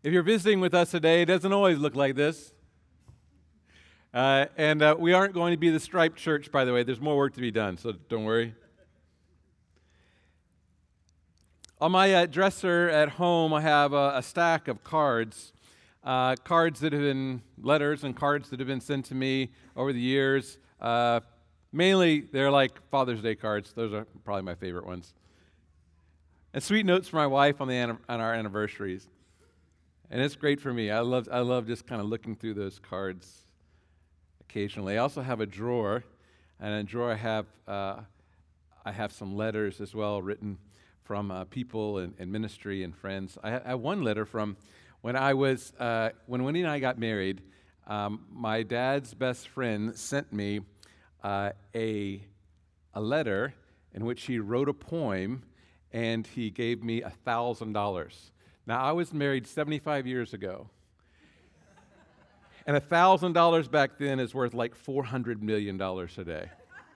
If you're visiting with us today, it doesn't always look like this. And we aren't going to be the striped church, by the way. There's more work to be done, so don't worry. On my dresser at home, I have a stack of cards. Cards that have been letters and cards that have been sent to me over the years. Mainly, they're like Father's Day cards. Those are probably my favorite ones. And sweet notes for my wife on our anniversaries. And it's great for me. I love just kind of looking through those cards occasionally. I also have a drawer, and in a drawer I have some letters as well written from people and ministry and friends. I have one letter from when Wendy and I got married. My dad's best friend sent me a letter in which he wrote a poem, and he gave me $1,000. Now, I was married 75 years ago, and $1,000 back then is worth like $400 million today.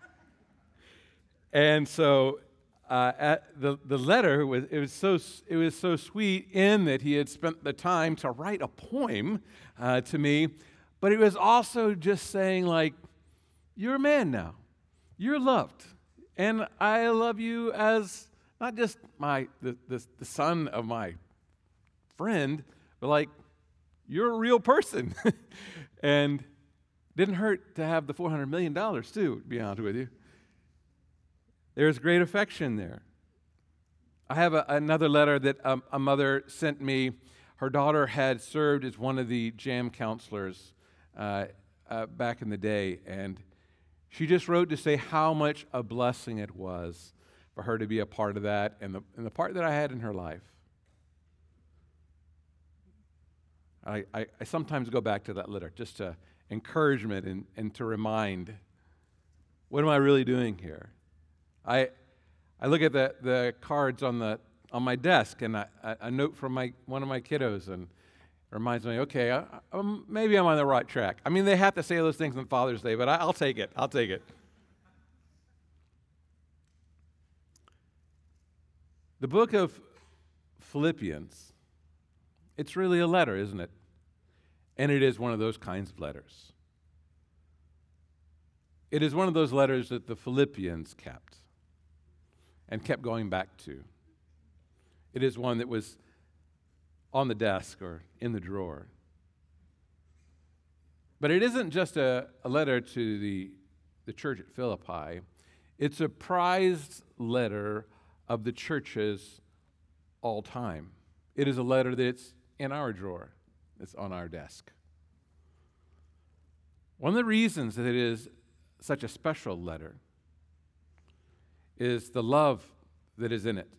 And so the letter was so sweet in that he had spent the time to write a poem to me, but it was also just saying, like, you're a man now. You're loved. And I love you as not just the son of my friend, but like, you're a real person. And didn't hurt to have the $400 million too, to be honest with you. There's great affection there. I have another letter that a mother sent me. Her daughter had served as one of the JAM counselors back in the day, and she just wrote to say how much a blessing it was for her to be a part of that and the part that I had in her life. I sometimes go back to that letter just to encouragement and to remind, what am I really doing here? I look at the cards on my desk, and a note from one of my kiddos, and it reminds me, okay, maybe I'm on the right track. I mean, they have to say those things on Father's Day, but I'll take it. I'll take it. The book of Philippians, it's really a letter, isn't it? And it is one of those kinds of letters. It is one of those letters that the Philippians kept and kept going back to. It is one that was on the desk or in the drawer. But it isn't just a letter to the church at Philippi. It's a prized letter of the churches all time. It is a letter that's in our drawer. It's on our desk. One of the reasons that it is such a special letter is the love that is in it.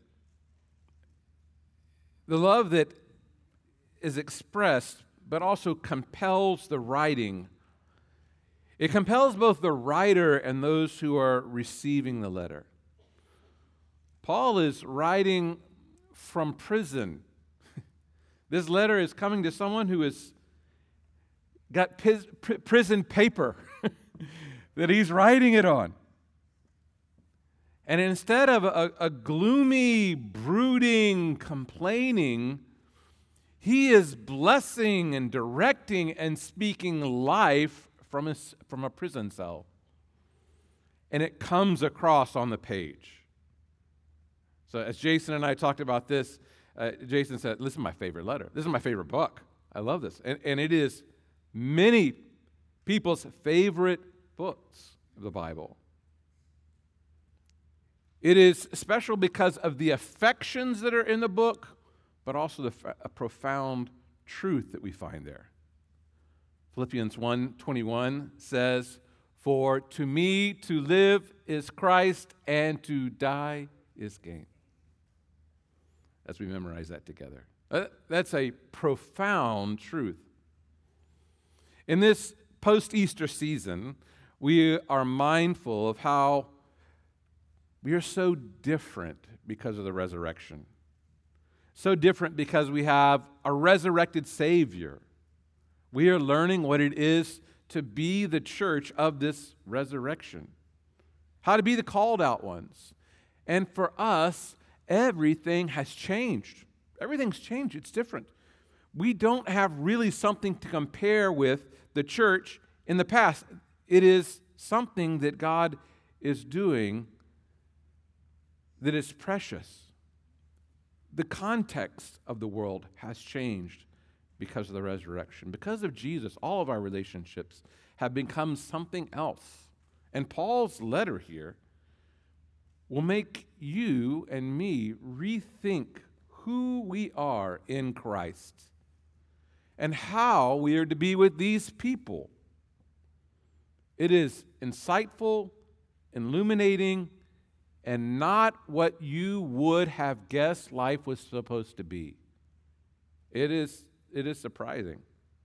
The love that is expressed, but also compels the writing. It compels both the writer and those who are receiving the letter. Paul is writing from prison. This letter is coming to someone who has got prison paper that he's writing it on. And instead of a gloomy, brooding, complaining, he is blessing and directing and speaking life from a prison cell. And it comes across on the page. So as Jason and I talked about this, Jason said, this is my favorite letter. This is my favorite book. I love this. And it is many people's favorite books of the Bible. It is special because of the affections that are in the book, but also a profound truth that we find there. Philippians 1:21 says, "For to me to live is Christ, and to die is gain." As we memorize that together. That's a profound truth. In this post-Easter season, we are mindful of how we are so different because of the resurrection. So different because we have a resurrected Savior. We are learning what it is to be the church of this resurrection. How to be the called out ones. And for us, everything has changed. Everything's changed. It's different. we don't have really something to compare with the church in the past. It is something that God is doing that is precious. The context of the world has changed because of the resurrection. Because of Jesus, all of our relationships have become something else. And Paul's letter here will make you and me rethink who we are in Christ and how we are to be with these people. It is insightful, illuminating, and not what you would have guessed life was supposed to be. It is surprising.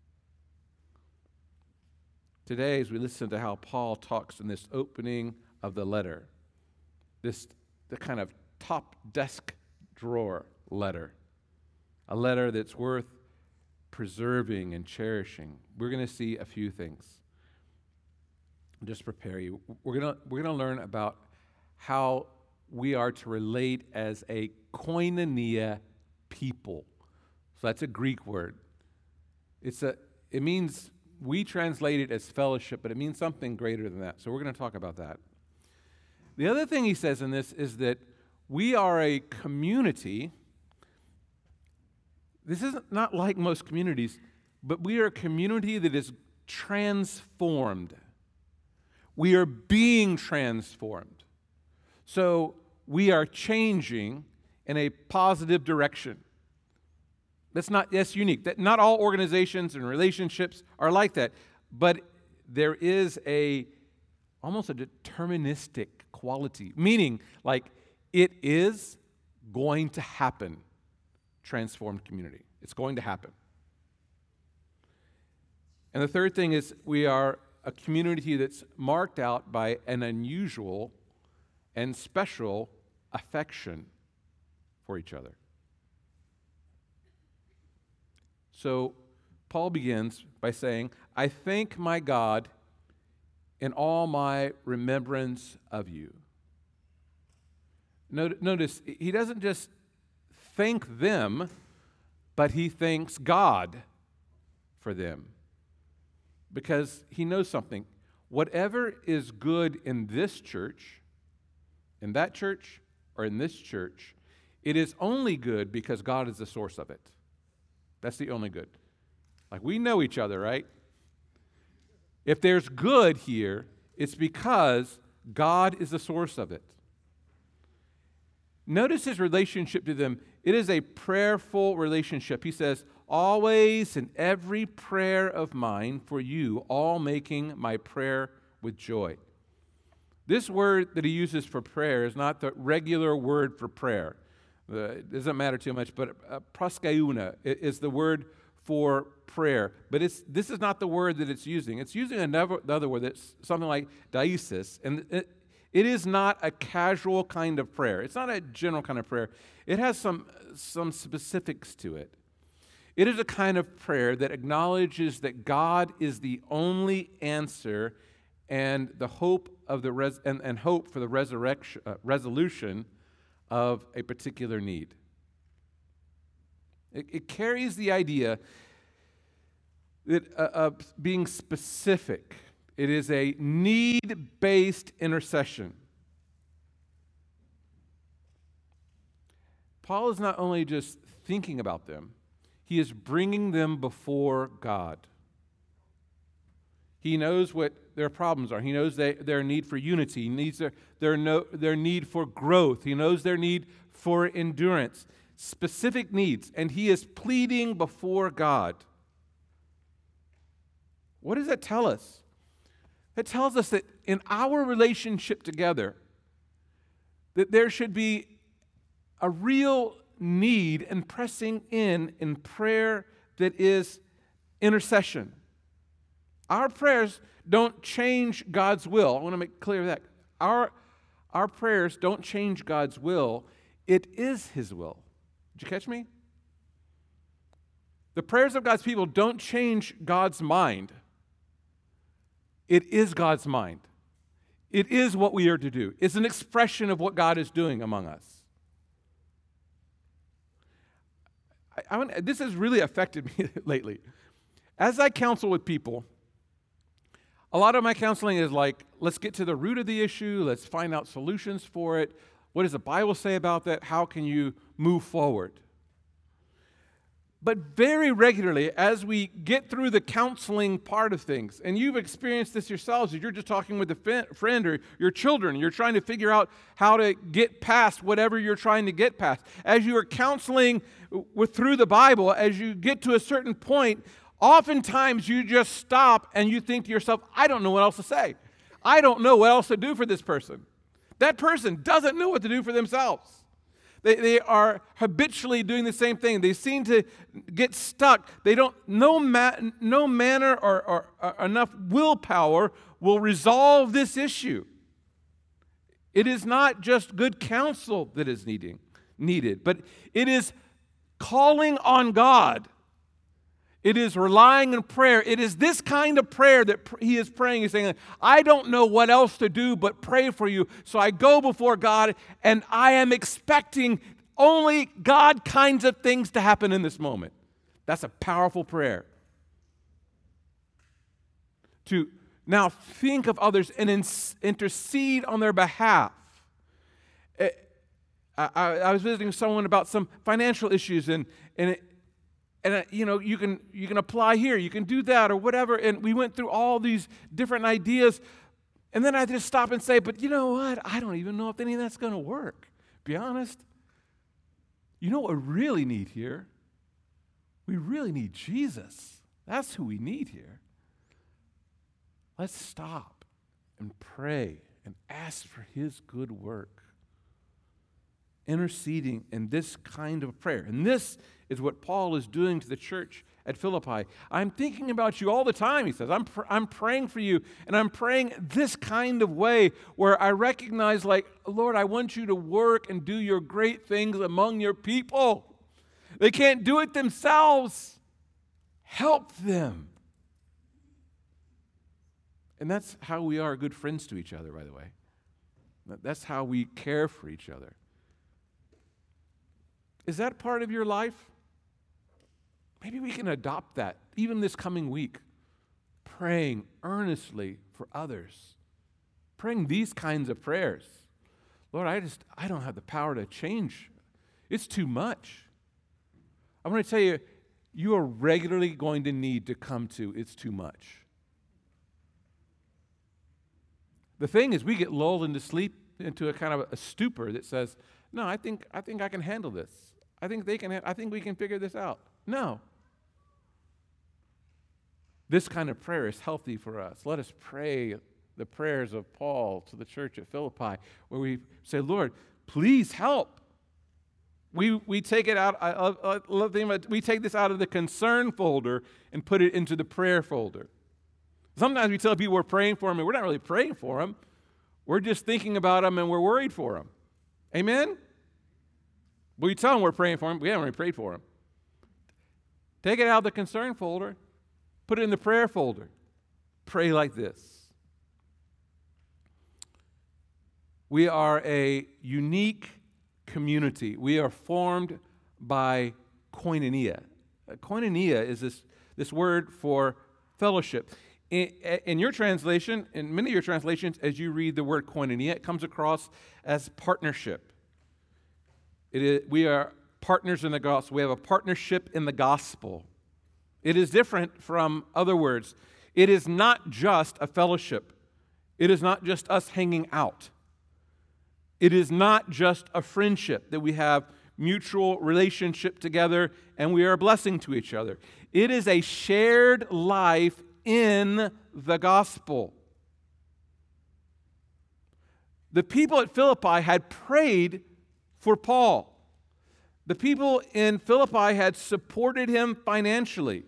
Today, as we listen to how Paul talks in this opening of the letter, the kind of top desk drawer letter, a letter that's worth preserving and cherishing, we're going to see a few things. Just prepare you. We're going to learn about how we are to relate as a koinonia people. So that's a Greek word. It means, we translate it as fellowship, but it means something greater than that. So we're going to talk about that. The other thing he says in this is that we are a community. This is not like most communities, but we are a community that is transformed. We are being transformed. So we are changing in a positive direction. That's unique. That not all organizations and relationships are like that, but there is almost a deterministic quality, meaning like it is going to happen. Transformed community. It's going to happen. And the third thing is we are a community that's marked out by an unusual and special affection for each other. So Paul begins by saying, I thank my God in all my remembrance of you. Notice, he doesn't just thank them, but he thanks God for them. Because he knows something. Whatever is good in this church, in that church, or in this church, it is only good because God is the source of it. That's the only good. Like, we know each other, right? If there's good here, it's because God is the source of it. Notice his relationship to them. It is a prayerful relationship. He says, always in every prayer of mine for you, all making my prayer with joy. This word that he uses for prayer is not the regular word for prayer. It doesn't matter too much, but proskeuomai is the word for prayer. But this is not the word that it's using. It's using another word that's something like deesis, and it is not a casual kind of prayer. It's not a general kind of prayer. It has some specifics to it. It is a kind of prayer that acknowledges that God is the only answer and the hope of and hope for the resolution of a particular need. It carries the idea that of being specific. It is a need-based intercession. Paul is not only just thinking about them, he is bringing them before God. He knows what their problems are. He knows their need for unity. He needs their need for growth. He knows their need for endurance, specific needs, and he is pleading before God. What does that tell us? It tells us that in our relationship together, that there should be a real need and pressing in prayer that is intercession. Our prayers don't change God's will. I want to make clear that. Our prayers don't change God's will. It is his will. Did you catch me? The prayers of God's people don't change God's mind. It is God's mind. It is what we are to do. It's an expression of what God is doing among us. this has really affected me lately. As I counsel with people, a lot of my counseling is like, let's get to the root of the issue. Let's find out solutions for it. What does the Bible say about that? How can you move forward? But very regularly, as we get through the counseling part of things, and you've experienced this yourselves, if you're just talking with a friend or your children, you're trying to figure out how to get past whatever you're trying to get past. As you are counseling through the Bible, as you get to a certain point, oftentimes you just stop and you think to yourself, I don't know what else to say. I don't know what else to do for this person. That person doesn't know what to do for themselves. They are habitually doing the same thing. They seem to get stuck. They don't. No manner or enough willpower will resolve this issue. It is not just good counsel that is needed, but it is calling on God. It is relying on prayer. It is this kind of prayer that he is praying. He's saying, I don't know what else to do but pray for you. So I go before God, and I am expecting only God kinds of things to happen in this moment. That's a powerful prayer. To now think of others and intercede on their behalf. I was visiting someone about some financial issues, and you can apply here, you can do that, or whatever. And we went through all these different ideas, and then I just stop and say, but you know what? I don't even know if any of that's going to work. Be honest. You know what we really need here? We really need Jesus. That's who we need here. Let's stop and pray and ask for his good work. Interceding in this kind of prayer. And this is what Paul is doing to the church at Philippi. I'm thinking about you all the time, he says. I'm praying for you, and I'm praying this kind of way where I recognize, like, Lord, I want you to work and do your great things among your people. They can't do it themselves. Help them. And that's how we are good friends to each other, by the way. That's how we care for each other. Is that part of your life? Maybe we can adopt that even this coming week. Praying earnestly for others. Praying these kinds of prayers. Lord, I don't have the power to change. It's too much. I'm going to tell you, you are regularly going to need to come to it's too much. The thing is, we get lulled into sleep, into a kind of a stupor that says, no, I think I can handle this. I think we can figure this out. No. This kind of prayer is healthy for us. Let us pray the prayers of Paul to the church at Philippi, where we say, Lord, please help. We take it out. I love the thing about, we take this out of the concern folder and put it into the prayer folder. Sometimes we tell people we're praying for them, and we're not really praying for them. We're just thinking about them, and we're worried for them. Amen? But we tell them we're praying for them. We haven't really prayed for them. Take it out of the concern folder. Put it in the prayer folder. Pray like this. We are a unique community. We are formed by koinonia. Koinonia is this word for fellowship. In your translation, in many of your translations, as you read the word koinonia, it comes across as partnership. We are partners in the gospel. We have a partnership in the gospel. It is different from other words. It is not just a fellowship. It is not just us hanging out. It is not just a friendship that we have mutual relationship together and we are a blessing to each other. It is a shared life in the gospel. The people at Philippi had prayed for Paul. The people in Philippi had supported him financially.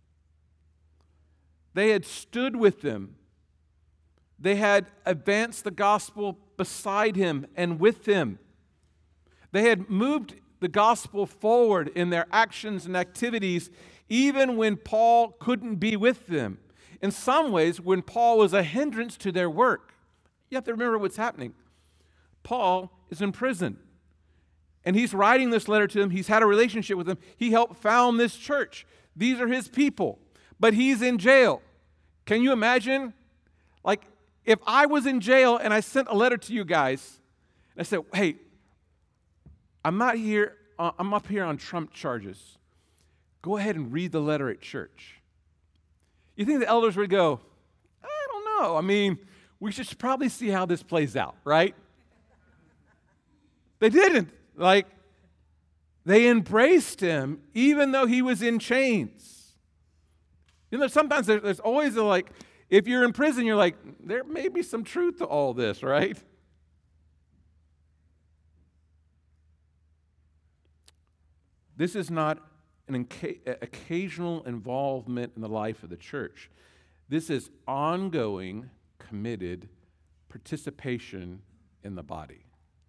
They had stood with him. They had advanced the gospel beside him and with him. They had moved the gospel forward in their actions and activities, even when Paul couldn't be with them. In some ways, when Paul was a hindrance to their work. You have to remember what's happening. Paul is in prison. And he's writing this letter to them. He's had a relationship with them. He helped found this church. These are his people. But he's in jail. Can you imagine? Like, if I was in jail and I sent a letter to you guys, and I said, hey, I'm up here on Trump charges. Go ahead and read the letter at church. You think the elders would go, I don't know. I mean, we should probably see how this plays out, right? They didn't. Like, they embraced him even though he was in chains. You know, sometimes there's always if you're in prison, you're like, there may be some truth to all this, right? This is not an occasional involvement in the life of the church. This is ongoing, committed participation in the body.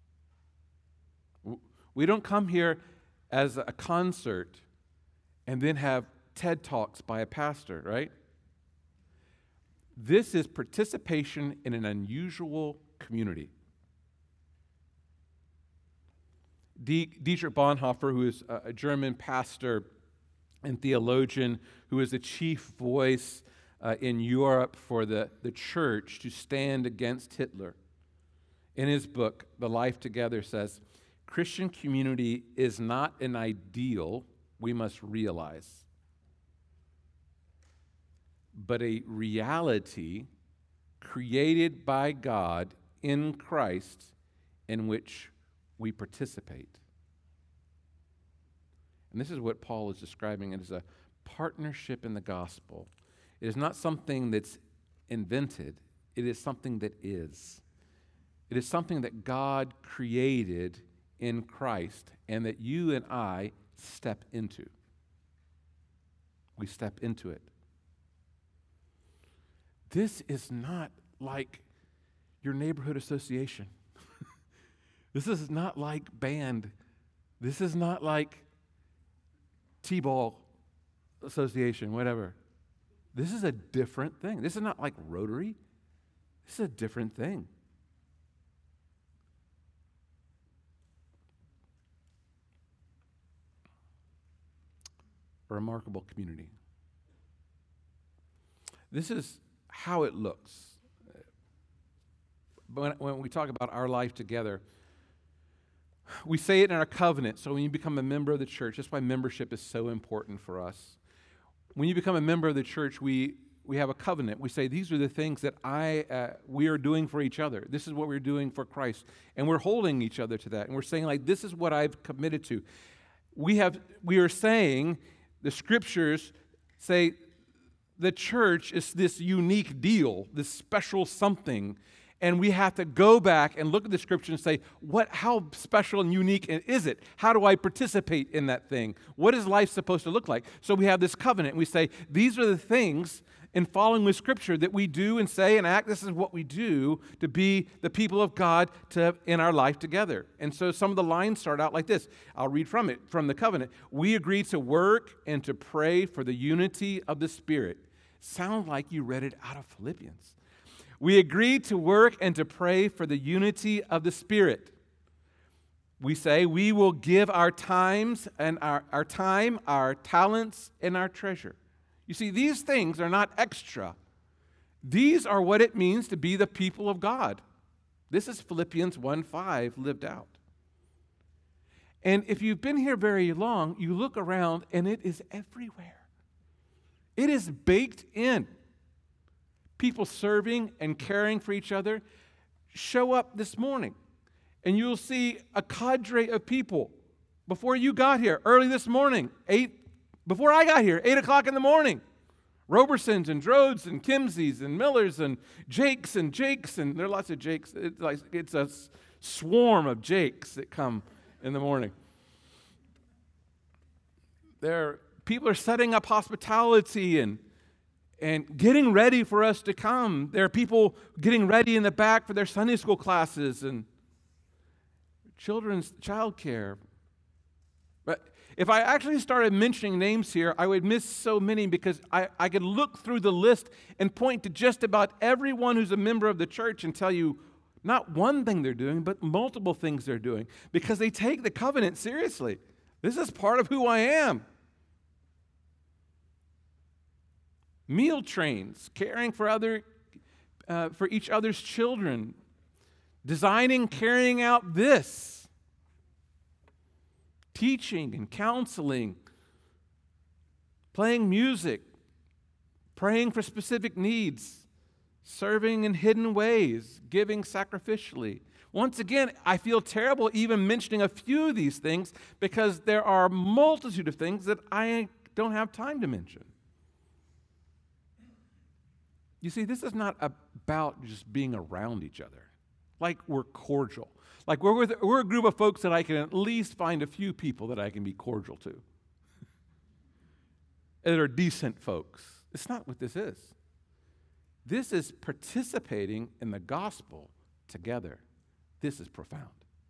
We don't come here as a concert and then have TED Talks by a pastor, right? This is participation in an unusual community. Dietrich Bonhoeffer, who is a German pastor and theologian, who is the chief voice in Europe for the church to stand against Hitler, in his book, The Life Together, says, Christian community is not an ideal we must realize, but a reality created by God in Christ in which we participate. And this is what Paul is describing. It is a partnership in the gospel. It is not something that's invented. It is something that is. It is something that God created in Christ and that you and I step into. We step into it. This is not like your neighborhood association. This is not like band. This is not like T-ball association, whatever. This is a different thing. This is not like Rotary. This is a different thing. A remarkable community. This is how it looks. When we talk about our life together, we say it in our covenant. So when you become a member of the church, that's why membership is so important for us. When you become a member of the church, we have a covenant. We say, these are the things that we are doing for each other. This is what we're doing for Christ. And we're holding each other to that. And we're saying, like, this is what I've committed to. We are saying, the scriptures say, the church is this unique deal, this special something. And we have to go back and look at the scripture and say, how special and unique is it? How do I participate in that thing? What is life supposed to look like? So we have this covenant. And we say, these are the things in following with scripture that we do and say and act. This is what we do to be the people of God in our life together. And so some of the lines start out like this. I'll read from the covenant. We agree to work and to pray for the unity of the Spirit. Sound like you read it out of Philippians. We agree to work and to pray for the unity of the Spirit. We say we will give our times and our time, our talents, and our treasure. You see, these things are not extra. These are what it means to be the people of God. This is Philippians 1:5 lived out. And if you've been here very long, you look around and it is everywhere. It is baked in. People serving and caring for each other. Show up this morning and you'll see a cadre of people before you got here, early this morning, before I got here, 8 o'clock in the morning. Robersons and Drodes and Kimseys and Millers and Jakes, and there are lots of Jakes. It's a swarm of Jakes that come in the morning. People are setting up hospitality and getting ready for us to come. There are people getting ready in the back for their Sunday school classes and children's childcare. But if I actually started mentioning names here, I would miss so many because I could look through the list and point to just about everyone who's a member of the church and tell you Not one thing they're doing, but multiple things they're doing because they take the covenant seriously. This is part of who I am. Meal trains, caring for each other's children, designing, carrying out this, teaching and counseling, playing music, praying for specific needs, serving in hidden ways, giving sacrificially. Once again, I feel terrible even mentioning a few of these things because there are a multitude of things that I don't have time to mention. You see, this is not about just being around each other, like we're cordial. Like we're a group of folks that I can at least find a few people that I can be cordial to, that are decent folks. It's not what this is. This is participating in the gospel together. This is profound.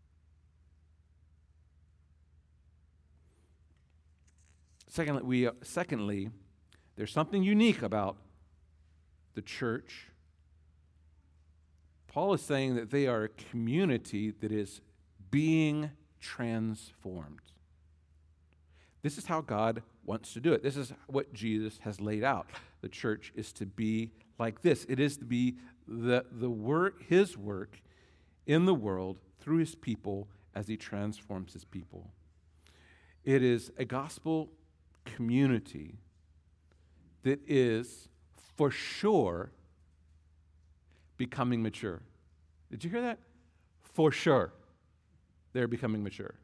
Secondly, there's something unique about the church. Paul is saying that they are a community that is being transformed. This is how God wants to do it. This is what Jesus has laid out. The church is to be like this. It is to be his work in the world through his people as he transforms his people. It is a gospel community that is for sure becoming mature. Did you hear that? For sure, they're becoming mature.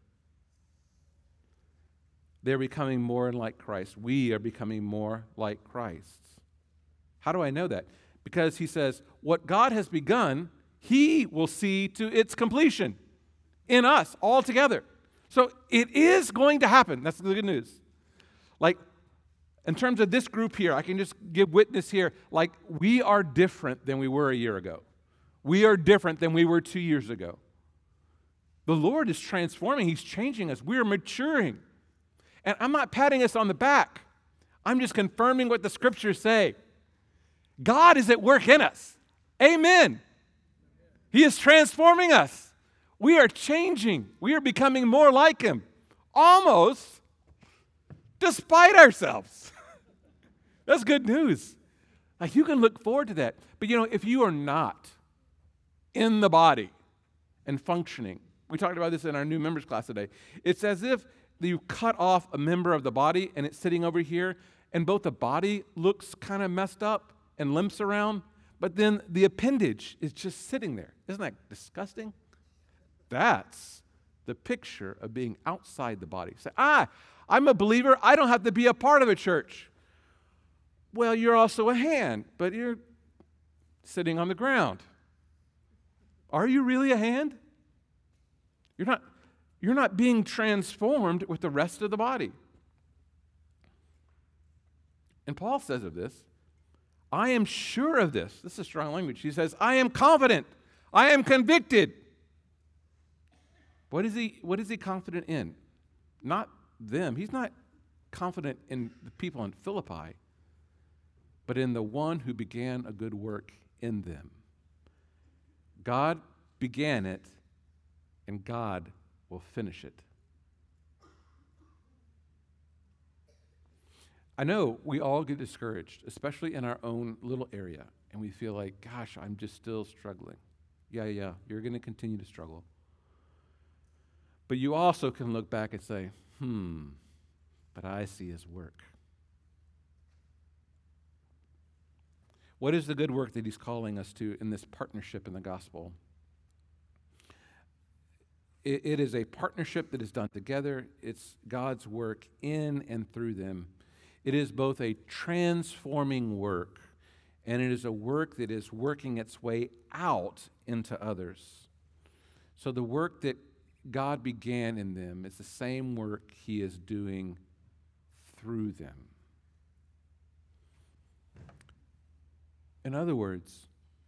They're becoming more like Christ. We are becoming more like Christ. How do I know that? Because he says, what God has begun, he will see to its completion in us all together. So it is going to happen. That's the good news. Like, in terms of this group here, I can just give witness here. Like, we are different than we were a year ago. We are different than we were 2 years ago. The Lord is transforming. He's changing us. We are maturing. And I'm not patting us on the back. I'm just confirming what the scriptures say. God is at work in us. Amen. He is transforming us. We are changing. We are becoming more like him. Almost despite ourselves. That's good news. Like, you can look forward to that. But if you are not in the body and functioning, we talked about this in our new members class today. It's as if you cut off a member of the body and it's sitting over here, and both the body looks kind of messed up and limps around, but then the appendage is just sitting there. Isn't that disgusting? That's the picture of being outside the body. Say, I'm a believer. I don't have to be a part of a church. Well, you're also a hand, but you're sitting on the ground. Are you really a hand? You're not being transformed with the rest of the body. And Paul says of this, I am sure of this. This is strong language. He says, I am confident. I am convicted. What is he confident in? Not them. He's not confident in the people in Philippi, but in the one who began a good work in them. God began it, and God will finish it. I know we all get discouraged, especially in our own little area, and we feel like, gosh, I'm just still struggling. Yeah, you're going to continue to struggle. But you also can look back and say, but I see his work. What is the good work that he's calling us to in this partnership in the gospel? It is a partnership that is done together. It's God's work in and through them. It is both a transforming work, and it is a work that is working its way out into others. So the work that God began in them is the same work he is doing through them. In other words,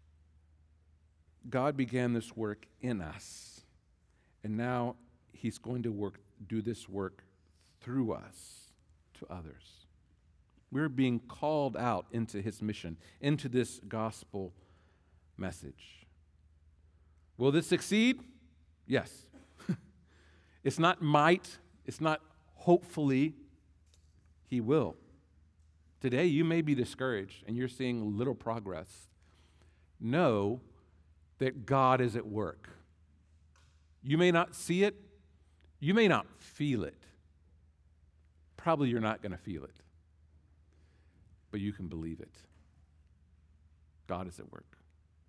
God began this work in us, and now he's going to do this work through us to others. We're being called out into his mission, into this gospel message. Will this succeed? Yes. It's not might. It's not hopefully. He will. Today, you may be discouraged and you're seeing little progress. Know that God is at work. You may not see it. You may not feel it. Probably you're not going to feel it. But you can believe it. God is at work.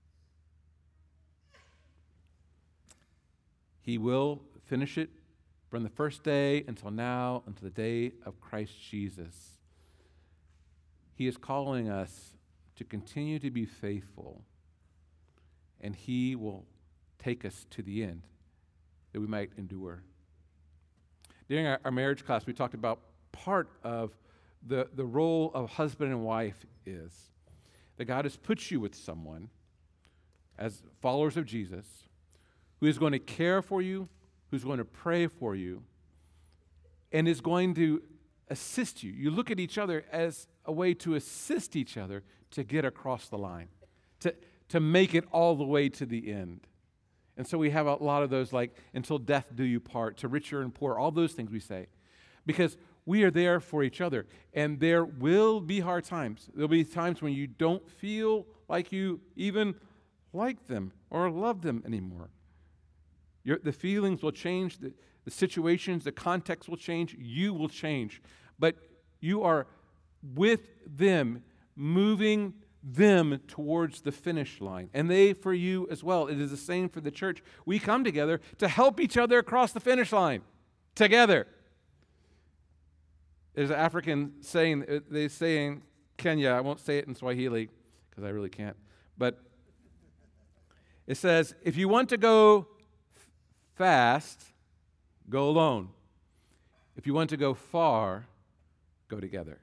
He will finish it from the first day until now, until the day of Christ Jesus. He is calling us to continue to be faithful, and He will take us to the end that we might endure. During our marriage class, we talked about part of the role of husband and wife is that God has put you with someone as followers of Jesus who is going to care for you, who's going to pray for you, and is going to assist you. You look at each other as a way to assist each other to get across the line, to make it all the way to the end. And so we have a lot of those, like, until death do you part, to richer and poor, all those things we say. Because we are there for each other. And there will be hard times. There'll be times when you don't feel like you even like them or love them anymore. The feelings will change, the situations, the context will change, you will change. But you are with them, moving them towards the finish line. And they for you as well. It is the same for the church. We come together to help each other across the finish line together. There's an African saying, they say in Kenya, I won't say it in Swahili because I really can't, but it says, if you want to go fast, go alone. If you want to go far, go together.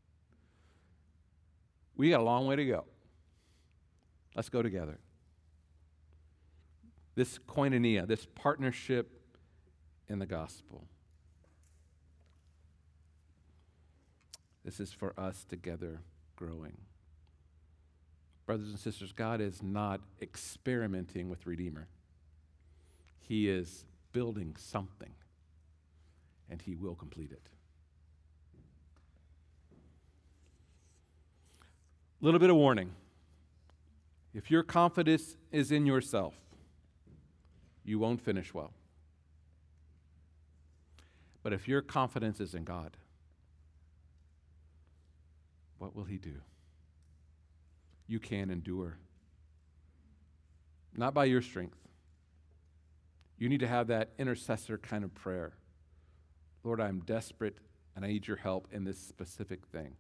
We got a long way to go. Let's go together. This koinonia, this partnership in the gospel. This is for us together growing. Brothers and sisters, God is not experimenting with Redeemer. He is building something, and He will complete it. A little bit of warning. If your confidence is in yourself, you won't finish well. But if your confidence is in God, what will He do? You can endure. Not by your strength. You need to have that intercessor kind of prayer. Lord, I'm desperate and I need your help in this specific thing.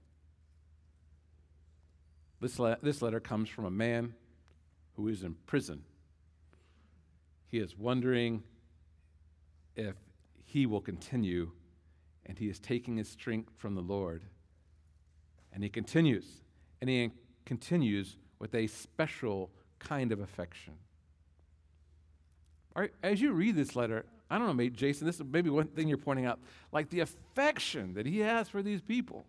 This letter comes from a man who is in prison. He is wondering if he will continue, and he is taking his strength from the Lord. And he continues with a special kind of affection. As you read this letter, I don't know, maybe Jason, this is maybe one thing you're pointing out, like the affection that he has for these people.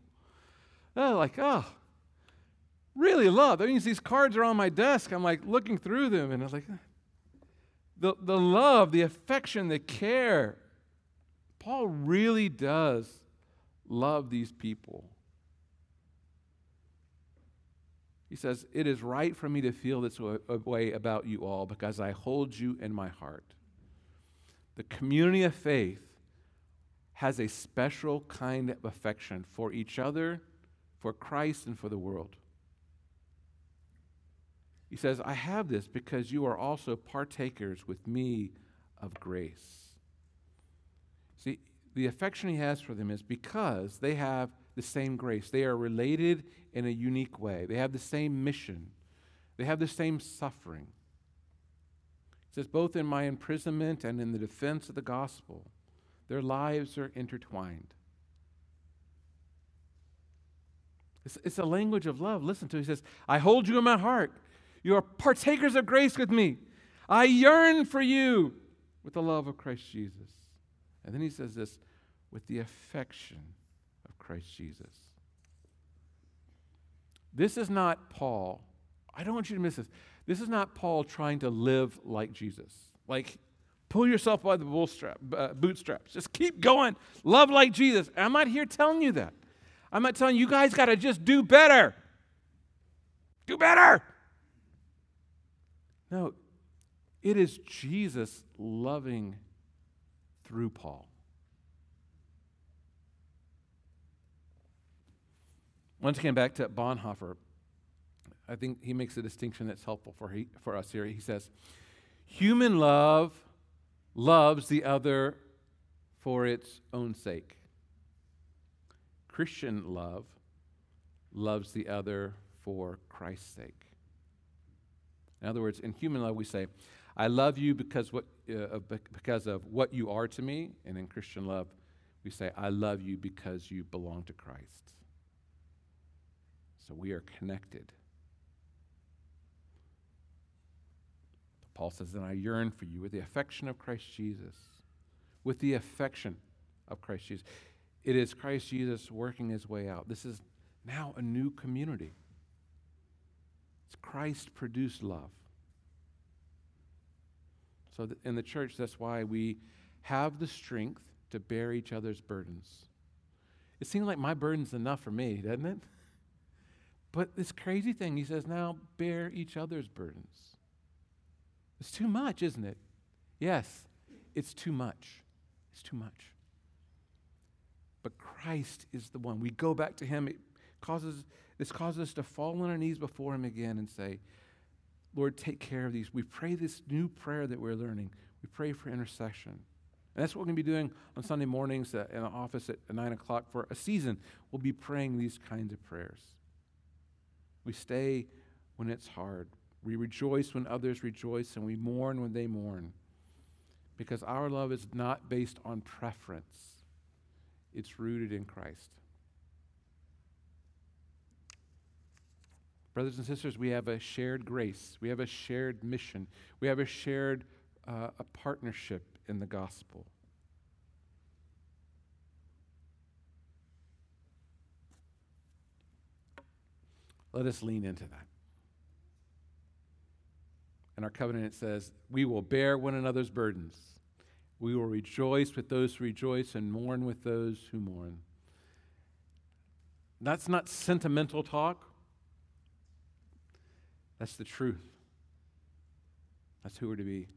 Really love. That means these cards are on my desk. I'm like looking through them, and I was like, the love, the affection, the care. Paul really does love these people. He says, it is right for me to feel this way about you all because I hold you in my heart. The community of faith has a special kind of affection for each other, for Christ, and for the world. He says, I have this because you are also partakers with me of grace. See, the affection he has for them is because they have the same grace. They are related in a unique way. They have the same mission. They have the same suffering. He says, both in my imprisonment and in the defense of the gospel, their lives are intertwined. It's a language of love. Listen to it. He says, I hold you in my heart. You are partakers of grace with me. I yearn for you with the love of Christ Jesus. And then he says this, with the affection of Christ Jesus. This is not Paul. I don't want you to miss this. This is not Paul trying to live like Jesus. Like, pull yourself by the bootstraps. Just keep going. Love like Jesus. And I'm not here telling you that. I'm not telling you guys got to just do better. Do better. No, it is Jesus loving through Paul. Once again, back to Bonhoeffer, I think he makes a distinction that's helpful for us here. He says, human love loves the other for its own sake. Christian love loves the other for Christ's sake. In other words, in human love, we say, I love you because of what you are to me. And in Christian love, we say, I love you because you belong to Christ. So we are connected. Paul says, and I yearn for you with the affection of Christ Jesus. With the affection of Christ Jesus. It is Christ Jesus working his way out. This is now a new community. It's Christ-produced love. So in the church, that's why we have the strength to bear each other's burdens. It seems like my burden's enough for me, doesn't it? But this crazy thing, he says, now bear each other's burdens. It's too much, isn't it? Yes, it's too much. It's too much. But Christ is the one. We go back to him. This causes us to fall on our knees before him again and say, Lord, take care of these. We pray this new prayer that we're learning. We pray for intercession. And that's what we're going to be doing on Sunday mornings in the office at 9 o'clock for a season. We'll be praying these kinds of prayers. We stay when it's hard. We rejoice when others rejoice, and we mourn when they mourn. Because our love is not based on preference. It's rooted in Christ. Brothers and sisters, we have a shared grace. We have a shared mission. We have a shared a partnership in the gospel. Let us lean into that. In our covenant it says, we will bear one another's burdens. We will rejoice with those who rejoice and mourn with those who mourn. That's not sentimental talk. That's the truth. That's who we're to be.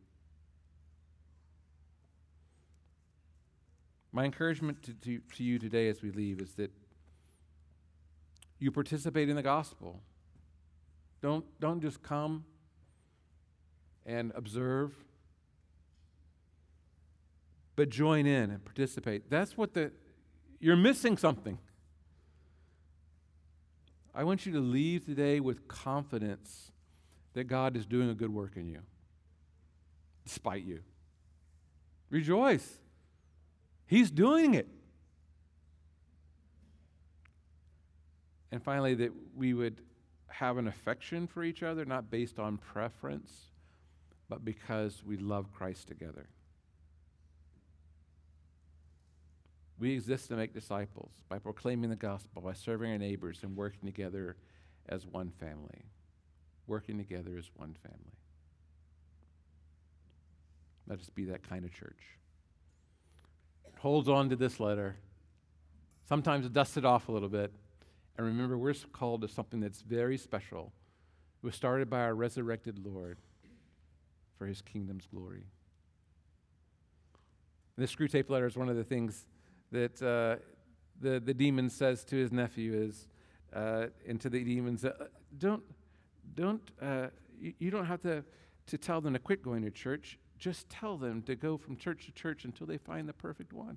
My encouragement to you today as we leave is that you participate in the gospel. Don't just come and observe, but join in and participate. That's what you're missing something. I want you to leave today with confidence that God is doing a good work in you, despite you. Rejoice. He's doing it. And finally, that we would have an affection for each other, not based on preference, but because we love Christ together. We exist to make disciples by proclaiming the gospel, by serving our neighbors, and working together as one family. Working together as one family. Let us be that kind of church. It holds on to this letter. Sometimes dust it off a little bit. And remember, we're called to something that's very special. It was started by our resurrected Lord for his kingdom's glory. And this Screwtape letter is one of the things that the demon says to his nephew is, and to the demons, you don't have to tell them to quit going to church. Just tell them to go from church to church until they find the perfect one.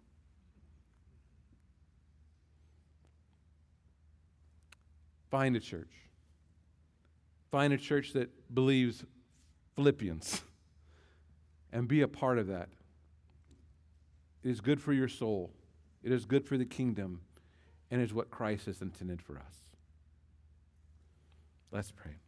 Find a church. Find a church that believes Philippians and be a part of that. It is good for your soul. It is good for the kingdom, and is what Christ has intended for us. Let's pray.